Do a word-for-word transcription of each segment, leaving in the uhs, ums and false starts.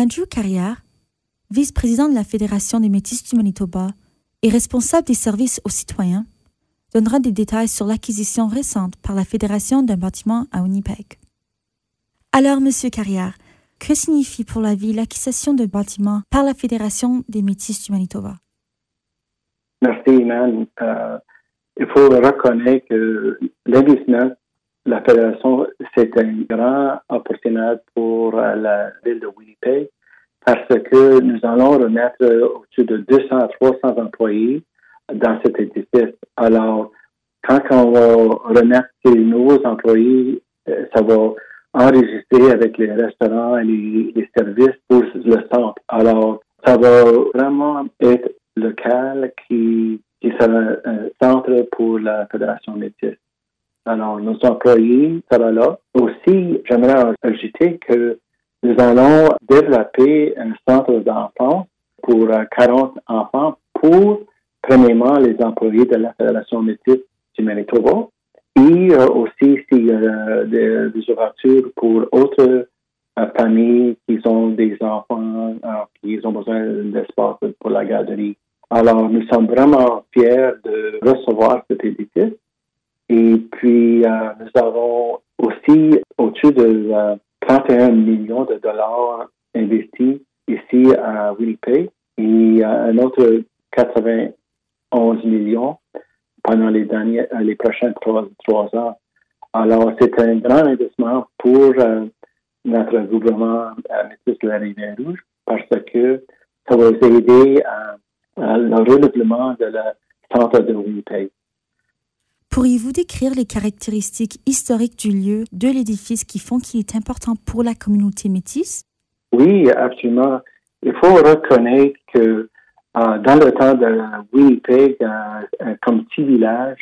Andrew Carrière, vice-président de la Fédération des Métis du Manitoba et responsable des services aux citoyens, donnera des détails sur l'acquisition récente par la Fédération d'un bâtiment à Winnipeg. Alors, Monsieur Carrière, que signifie pour la ville l'acquisition d'un bâtiment par la Fédération des Métis du Manitoba? Merci, Iman. Euh, il faut reconnaître que l'investissement de la Fédération, c'est une grande opportunité pour la ville de Winnipeg parce que nous allons remettre au-dessus de deux cents à trois cents employés dans cet édifice. Alors, quand on va remettre ces nouveaux employés, ça va enregistrer avec les restaurants et les, les services pour le centre. Alors, ça va vraiment être local qui, qui sera un centre pour la Fédération métisse. Alors, nos employés seront là. Aussi, j'aimerais ajouter que nous allons développer un centre d'enfants pour quarante enfants pour, premièrement, les employés de la Fédération métisse du Manitoba et euh, aussi s'il y a des, des ouvertures pour autres euh, familles qui ont des enfants euh, qui ont besoin d'espace pour la garderie. Alors, nous sommes vraiment fiers de recevoir cet édifice. Et puis, euh, nous avons aussi au-dessus de euh, trente et un millions de dollars investis ici à Winnipeg et euh, un autre quatre-vingt-onze millions pendant les derniers, les prochains trois, trois ans. Alors, c'est un grand investissement pour euh, notre gouvernement euh, métis de la Rivière-Rouge parce que ça va nous aider à, à le renouvellement de la centre de Winnipeg. Pourriez-vous décrire les caractéristiques historiques du lieu, de l'édifice qui font qu'il est important pour la communauté métisse? Oui, absolument. Il faut reconnaître que euh, dans le temps de Winnipeg, euh, comme petit village,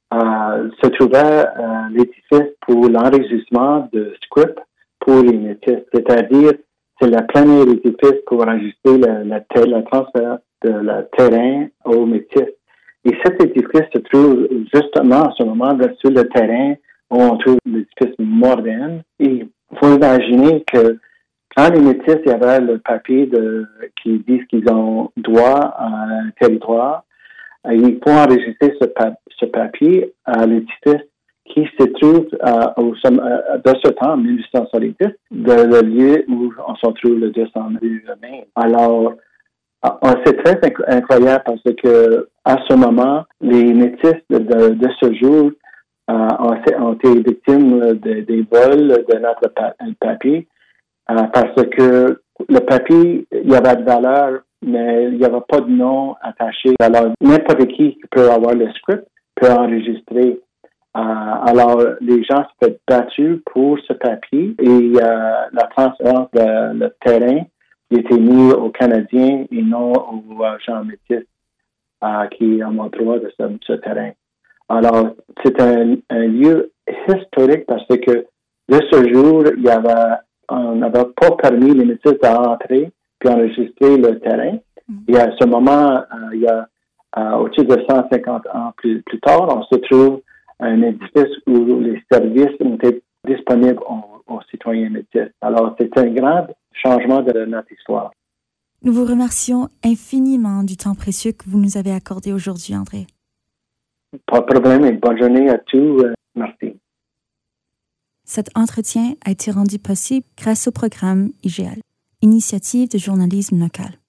euh, se trouvait euh, l'édifice pour l'enregistrement de script pour les métis. C'est-à-dire, c'est le premier édifice pour enregistrer le, le, le transfert de le terrain aux métis. Et cet édifice se trouve justement en ce moment sur le terrain où on trouve l'édifice moderne. Et il faut imaginer que quand les métis, il y avait le papier de, qui dit qu'ils ont droit à un territoire, il faut enregistrer ce, pa- ce papier à l'édifice qui se trouve euh, au, de ce temps, en dix-huit cent soixante-dix, de le lieu où on se trouve le deux cents rue Maine. Alors, c'est très incroyable parce que à ce moment, les métis de, de, de ce jour euh, ont, ont été victimes de, des vols de notre pa- papier euh, parce que le papier, il y avait de valeur, mais il n'y avait pas de nom attaché. Alors, n'importe qui peut avoir le script, peut enregistrer. Euh, alors, les gens se sont battus pour ce papier et euh, la transférence de le terrain il était mis aux Canadiens et non aux euh, gens métis euh, qui ont droit de ce, ce terrain. Alors, c'est un, un lieu historique parce que de ce jour, il y avait, on n'avait pas permis les métis d'entrer puis enregistrer le terrain. Et à ce moment, euh, il y a euh, au-dessus de cent cinquante ans plus, plus tard, on se trouve un édifice où les services ont été disponibles aux, aux citoyens métis. Alors, c'est un grand changement de notre histoire. Nous vous remercions infiniment du temps précieux que vous nous avez accordé aujourd'hui, André. Pas de problème et bonne journée à tous. Merci. Cet entretien a été rendu possible grâce au programme I G L, Initiative de journalisme local.